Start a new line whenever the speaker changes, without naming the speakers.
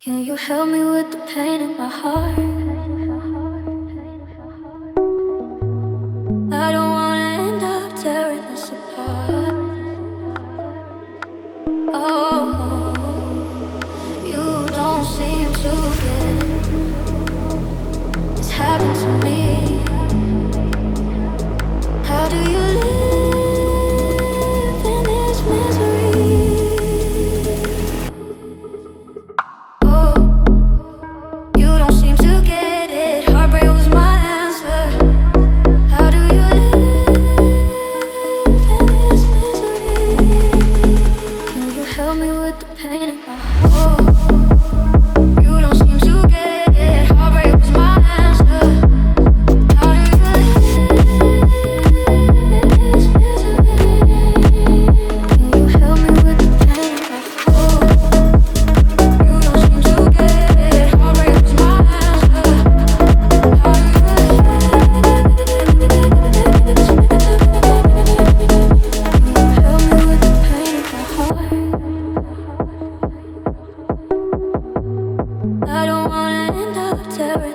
Can you help me with the pain in my heart? I don't wanna end up tearing this apart. Oh, you don't seem to get it. It's happened to me. How do you live in this misery? Oh, you don't seem to get it. Heartbreak was my answer. How do you live in this misery? Can you help me with the pain in my heart? You don't seem to get it. Heartbreak was my answer. How do you live in this misery? Can you help me with the pain in my heart? You don't seem to get it. Heartbreak was my answer. How do you live in this misery? Help me with the pain in my heart. I don't wanna end up tearing